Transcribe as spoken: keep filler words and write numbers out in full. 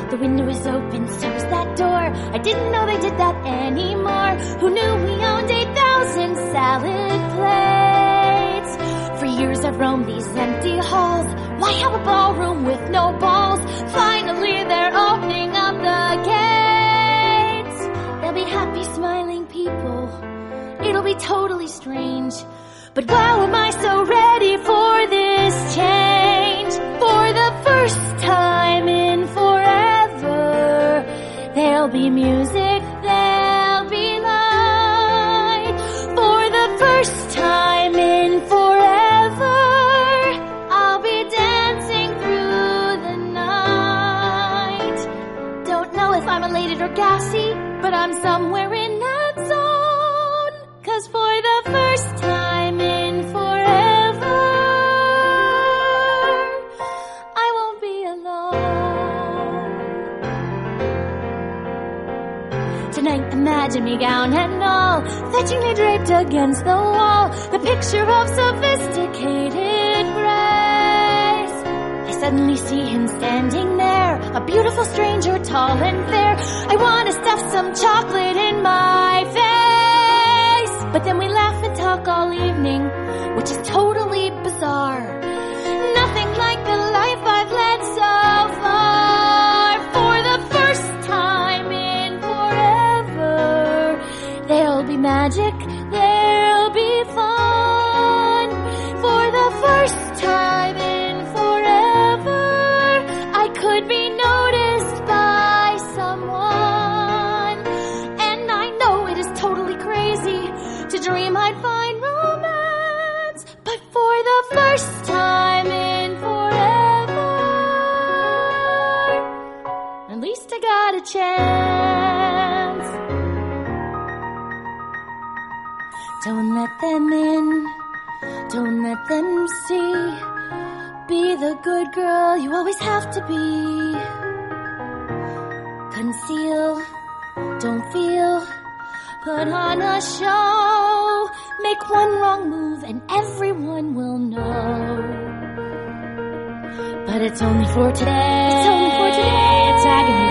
The window is open, so is that door. I didn't know they did that anymore. Who knew we owned eight thousand salad plates? For years I've roamed these empty halls. Why have a ballroom with no balls? Finally they're opening up the gates. They'll be happy, smiling people. It'll be totally strange. But wow, am I so ready for this change. For the first time in forever, there'll be music, there'll be light. For the first time in forever, I'll be dancing through the night. Don't know if I'm elated or gassy, but I'm somewhere in that zone. 'Cause for the first time in forever, I won't be alone. Tonight imagine me gown and all, fetchingly draped against the wall, the picture of sophisticated grace. I suddenly see him standing there, a beautiful stranger, tall and fair. I wanna stuff some chocolate in my face. But then we laugh and talk all evening, which is totally bizarre. Nothing like the life I've led so far. For the first time in forever, there'll be magic, there'll be fun. For the first time in forever, I could be noticed by someone. And I know it is totally crazy to dream I'd find romance, but for the first time in forever, at least I got a chance. Don't let them in, don't let them see. Be the good girl you always have to be. Conceal, don't feel, put on a show. Make one wrong move and everyone will know. But it's only for today. It's only for today. It's agony.